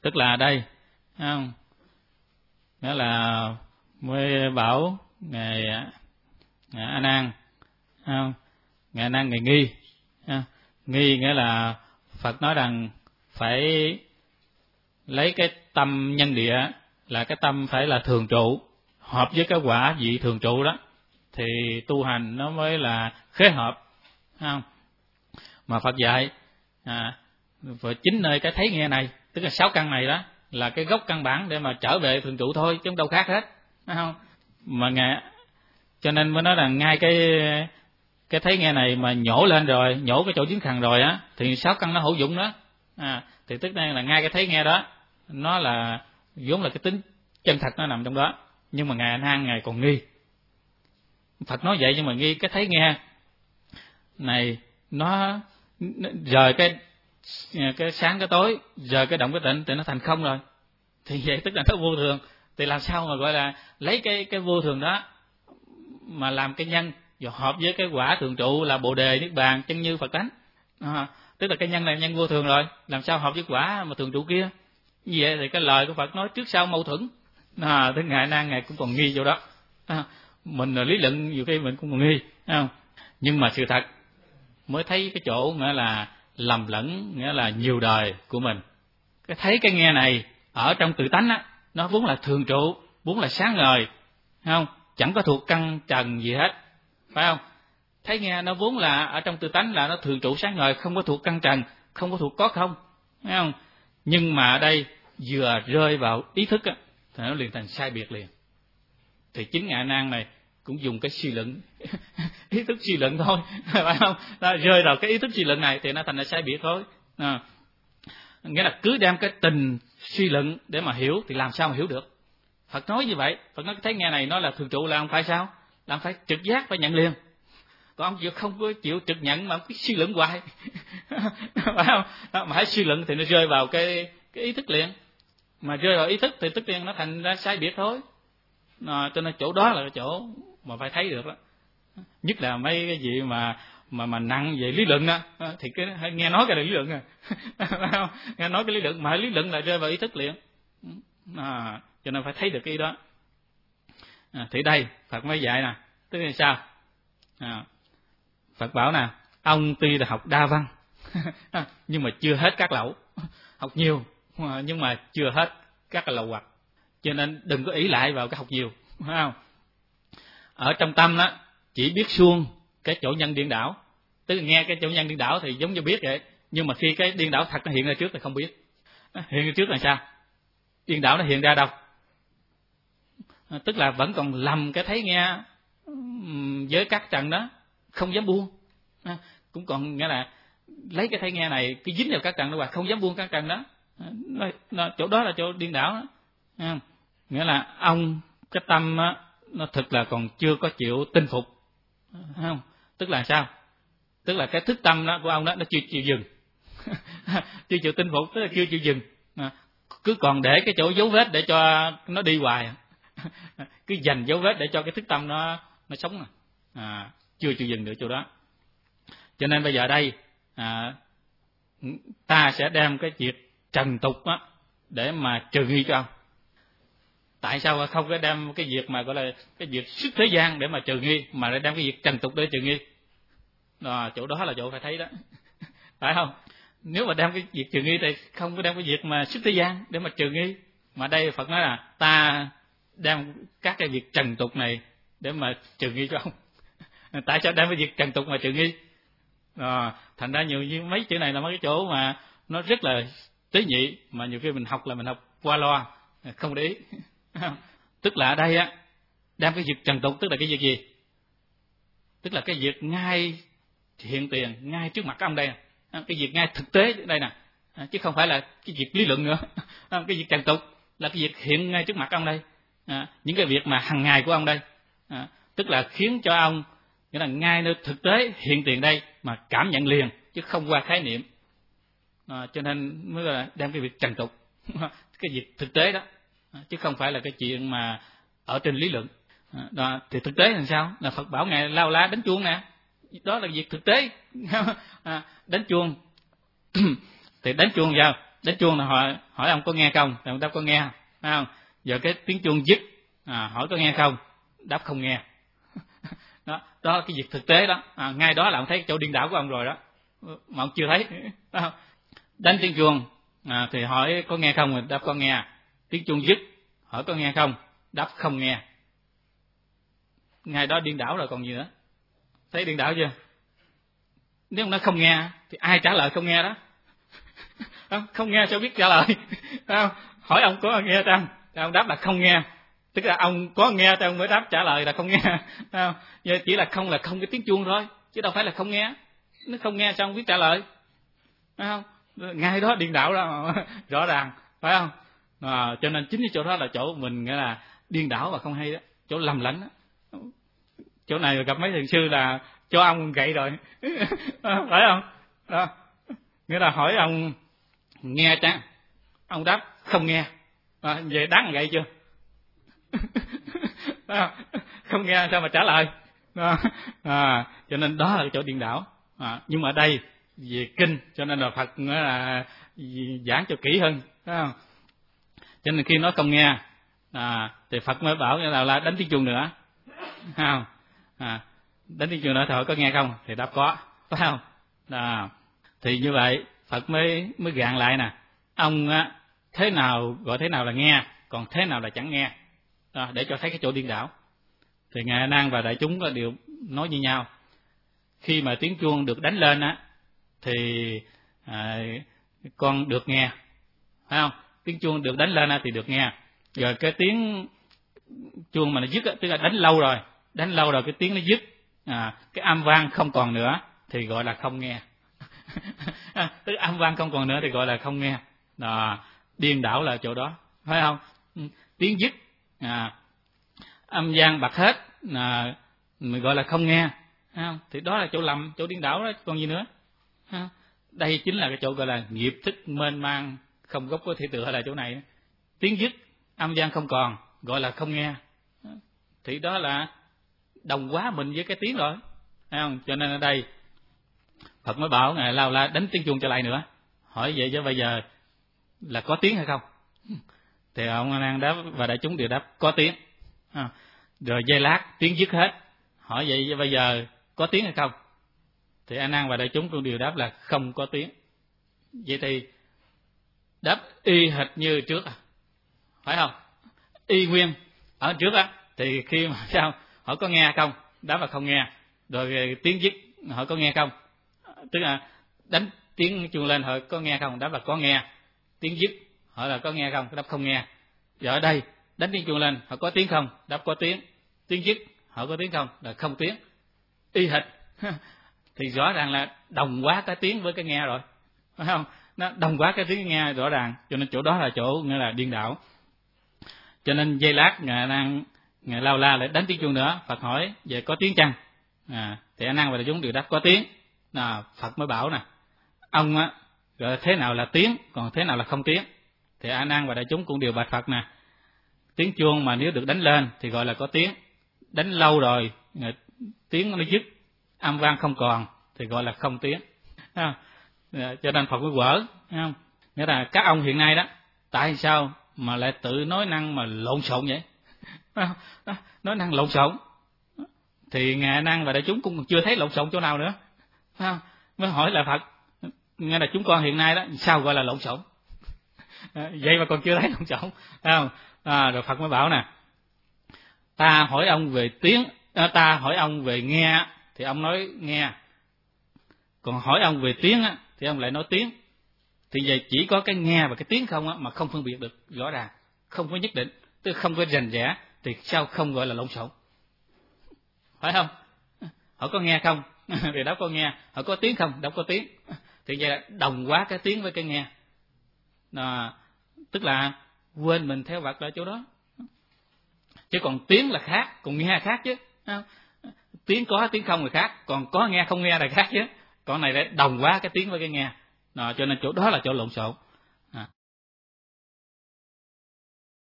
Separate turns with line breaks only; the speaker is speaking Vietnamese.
Tức là đây, không? Nghĩa là mới bảo ngài A Nan, không? Ngài A Nan ngài nghi, nghi nghĩa là Phật nói rằng phải lấy cái tâm nhân địa, là cái tâm phải là thường trụ, hợp với cái quả vị thường trụ đó, thì tu hành nó mới là khế hợp, không? Mà Phật dạy và chính nơi cái thấy nghe này, tức là 6 căn này đó là cái gốc căn bản để mà trở về thường trụ thôi, chứ không đâu khác hết, phải không? Mà ngài cho nên mới nói là ngay cái thấy nghe này mà nhổ lên rồi, nhổ cái chỗ dính khằng rồi á, thì 6 căn nó hữu dụng đó. Thì tức là ngay cái thấy nghe đó, nó là vốn là cái tính chân thật nó nằm trong đó, nhưng mà ngài A Nan ngài còn nghi. Phật nói vậy nhưng mà nghi cái thấy nghe này nó rời cái sáng cái tối, rời cái động cái tịnh thì nó thành không rồi. Thì vậy tức là nó vô thường. Thì làm sao mà gọi là lấy cái vô thường đó mà làm cái nhân, và hợp với cái quả thường trụ là Bồ đề Niết bàn chân như Phật tánh. Tức là cái nhân này nhân vô thường rồi, làm sao hợp với quả mà thường trụ kia? Như vậy thì cái lời của Phật nói trước sau mâu thuẫn. Thế ngài A Nan ngài cũng còn nghi vô đó. Mình lý luận nhiều khi mình cũng còn nghi, không? Nhưng mà sự thật mới thấy cái chỗ nghĩa là lầm lẫn, nghĩa là nhiều đời của mình. Cái thấy cái nghe này ở trong tự tánh á, nó vốn là thường trụ, vốn là sáng ngời, không? Chẳng có thuộc căn trần gì hết, phải không? Thấy nghe nó vốn là ở trong tự tánh là nó thường trụ sáng ngời, không có thuộc căn trần, không có thuộc có không, phải không? Nhưng mà ở đây vừa rơi vào ý thức á, thì nó liền thành sai biệt liền. Thì chính ngài A Nan này cũng dùng cái suy luận ý thức suy luận thôi, phải không? Nó rơi vào cái ý thức suy luận này thì nó thành là sai biệt thôi. Nghĩa là cứ đem cái tình suy luận để mà hiểu thì làm sao mà hiểu được. Phật nói như vậy, Phật nói cái thấy nghe này nó là thường trụ là không phải sao? Là phải trực giác, phải nhận liền. Còn ông không có chịu trực nhận mà cứ suy luận hoài, phải không? Mà hãy suy luận thì nó rơi vào cái ý thức liền. Mà rơi vào ý thức thì tức liền nó thành ra sai biệt thôi. Cho nên chỗ đó là cái chỗ mà phải thấy được đó. Nhất là mấy cái gì mà nặng về lý luận đó, thì cái nghe nói cái lý luận phải không? Nghe nói cái lý luận mà lý luận là rơi vào ý thức liền. Cho nên phải thấy được cái đó. Thì đây Phật mới dạy nè, tức là sao? Phật bảo nè, ông tuy là học đa văn nhưng mà chưa hết các lậu, học nhiều nhưng mà chưa hết các lậu hoặc. Cho nên đừng có ỷ lại vào cái học nhiều, phải không? Ở trong tâm đó chỉ biết suông cái chỗ nhân điên đảo, tức là nghe cái chỗ nhân điên đảo thì giống như biết vậy, nhưng mà khi cái điên đảo thật nó hiện ra trước thì không biết. Hiện ra trước là sao? Điên đảo nó hiện ra đâu? Tức là vẫn còn lầm cái thấy nghe với các trần đó, không dám buông. Cũng còn nghĩa là lấy cái thấy nghe này cứ dính vào các trần đó và không dám buông các trần đó. Chỗ đó là chỗ điên đảo đó. Nghĩa là ông cái tâm á, nó thực là còn chưa có chịu tinh phục, không? Tức là sao? Tức là cái thức tâm đó của ông đó nó chưa chịu dừng, chưa chịu tinh phục, tức là chưa chịu dừng, cứ còn để cái chỗ dấu vết để cho nó đi hoài, cứ dành dấu vết để cho cái thức tâm nó sống, chưa chịu dừng được chỗ đó. Cho nên bây giờ đây ta sẽ đem cái việc trần tục á để mà trừ nghi cho ông. Tại sao không có đem cái việc mà gọi là cái việc xuất thế gian để mà trừ nghi, mà lại đem cái việc trần tục để trừ nghi? Chỗ đó là chỗ phải thấy đó, phải không? Nếu mà đem cái việc trừ nghi thì không có đem cái việc mà xuất thế gian để mà trừ nghi. Mà đây Phật nói là ta đem các cái việc trần tục này để mà trừ nghi cho ông. Tại sao đem cái việc trần tục mà trừ nghi? Thành ra nhiều như mấy chữ này là mấy cái chỗ mà nó rất là tế nhị, mà nhiều khi mình học là mình học qua loa, không để ý. Tức là ở đây á, đem cái việc trần tục tức là cái việc gì? Tức là cái việc ngay hiện tiền, ngay trước mặt ông đây, cái việc ngay thực tế đây nè, chứ không phải là cái việc lý luận nữa. Cái việc trần tục là cái việc hiện ngay trước mặt ông đây, những cái việc mà hàng ngày của ông đây, tức là khiến cho ông nghĩa là ngay nơi thực tế hiện tiền đây mà cảm nhận liền, chứ không qua khái niệm. Cho nên mới là đem cái việc trần tục, cái việc thực tế đó, chứ không phải là cái chuyện mà ở trên lý luận. Thì thực tế làm sao? Là Phật bảo ngài lao lá đánh chuông nè, đó là việc thực tế. Đánh chuông thì đánh chuông vào đánh chuông là hỏi ông có nghe không, thì ông đáp có nghe, phải không? Giờ cái tiếng chuông dứt, hỏi có nghe không, đáp không nghe. Đó cái việc thực tế đó, ngay đó là ông thấy cái chỗ điên đảo của ông rồi đó, mà ông chưa thấy. Đánh tiếng chuông thì hỏi có nghe không, đáp có nghe. Tiếng chuông dứt, hỏi có nghe không, đáp không nghe. Ngay đó điên đảo rồi còn gì nữa. Thấy điên đảo chưa? Nếu ông nói không nghe thì ai trả lời không nghe đó? Không nghe sao biết trả lời? Hỏi ông có nghe chăng, thì ông đáp là không nghe, tức là ông có nghe thì ông mới đáp trả lời là không nghe. Giờ chỉ là không cái tiếng chuông thôi, chứ đâu phải là không nghe. Nếu không nghe sao ông biết trả lời? Phải không? Ngay đó điên đảo đó, rõ ràng, phải không? Cho nên chính cái chỗ đó là chỗ mình nghĩa là điên đảo và không hay đó, chỗ lầm lẫn đó. Chỗ này gặp mấy thiền sư là cho ông gậy rồi. Phải không? Đó. Nghĩa là hỏi ông nghe chăng, ông đáp không nghe, về đáng gậy chưa? Không nghe sao mà trả lời? Cho nên đó là chỗ điên đảo. Nhưng mà ở đây về kinh cho nên là Phật là giảng cho kỹ hơn, phải không? Cho nên khi nói không nghe thì Phật mới bảo là đánh tiếng chuông nữa, phải không? Đánh tiếng chuông nữa thì hỏi có nghe không, thì đáp có, phải không? Thì như vậy Phật mới gạn lại nè, ông thế nào gọi thế nào là nghe, còn thế nào là chẳng nghe, để cho thấy cái chỗ điên đảo. Thì ngài A Nan và đại chúng có đều nói như nhau. Khi mà tiếng chuông được đánh lên thì con được nghe, phải không? Tiếng chuông được đánh lên thì được nghe. Rồi cái tiếng chuông mà nó dứt tức là đánh lâu rồi cái tiếng nó dứt, cái âm vang không còn nữa thì gọi là không nghe. Tức âm vang không còn nữa thì gọi là không nghe. Điên đảo là chỗ đó, phải không? Tiếng dứt, âm vang bật hết mình gọi là không nghe, phải không? Thì đó là chỗ lầm, chỗ điên đảo đó, còn gì nữa. Đây chính là cái chỗ gọi là nghiệp thức mênh mang không gốc có thể tựa, là chỗ này. Tiếng dứt, âm vang không còn gọi là không nghe, thì đó là đồng hóa mình với cái tiếng rồi, thấy không? Cho nên ở đây Phật mới bảo ngài lao la đánh tiếng chuông trở lại nữa, hỏi vậy chứ bây giờ là có tiếng hay không? Thì ông A Nan đáp và đại chúng đều đáp có tiếng. Rồi giây lát tiếng dứt hết, hỏi vậy chứ bây giờ có tiếng hay không? Thì A Nan và đại chúng cũng đều đáp là không có tiếng. Vậy thì đáp y hệt như trước, phải không? Y nguyên ở trước thì khi mà sao hỏi có nghe không, đáp là không nghe. Rồi tiếng dứt hỏi có nghe không, tức là đánh tiếng chuông lên hỏi có nghe không, đáp là có nghe. Tiếng dứt hỏi là có nghe không, đáp không nghe. Giờ ở đây đánh tiếng chuông lên hỏi có tiếng không, đáp có tiếng. Tiếng dứt hỏi có tiếng không, là không tiếng. Y hệt. Thì rõ ràng là đồng hóa cái tiếng với cái nghe rồi, phải không? Nó đồng hóa cái tiếng nghe rõ ràng, cho nên chỗ đó là chỗ nghĩa là điên đảo. Cho nên giây lát ngài lao la lại đánh tiếng chuông nữa. Phật hỏi về có tiếng chăng, thì A Nan và đại chúng đều đáp có tiếng. Phật mới bảo nè, ông gọi thế nào là tiếng, còn thế nào là không tiếng. Thì A Nan và đại chúng cũng đều bạch Phật nè, tiếng chuông mà nếu được đánh lên thì gọi là có tiếng, đánh lâu rồi tiếng nó dứt, âm vang không còn thì gọi là không tiếng. Cho nên Phật mới quở, không? Nghĩa là các ông hiện nay đó, tại sao mà lại tự nói năng mà lộn xộn vậy? Nói năng lộn xộn thì ngài A Nan và đại chúng cũng chưa thấy lộn xộn chỗ nào nữa, phải không? Mới hỏi là Phật, nghe là chúng con hiện nay đó sao gọi là lộn xộn? Vậy mà còn chưa thấy lộn xộn, phải không? Rồi Phật mới bảo nè, ta hỏi ông về tiếng, ta hỏi ông về nghe thì ông nói nghe, còn hỏi ông về tiếng thì ông lại nói tiếng. Thì vậy chỉ có cái nghe và cái tiếng không mà không phân biệt được rõ ràng, không có nhất định, tức không có rành rẽ, thì sao không gọi là lộn xộn, phải không? Họ có nghe không thì đáp có nghe, họ có tiếng không, đáp có tiếng. Thì vậy là đồng hóa cái tiếng với cái nghe, tức là quên mình theo vật ở chỗ đó. Chứ còn tiếng là khác, còn nghe khác chứ. Tiếng có tiếng không là khác, còn có nghe không nghe là khác chứ. Còn này để đồng hóa cái tiếng với cái nghe. Cho nên chỗ đó là chỗ lộn xộn.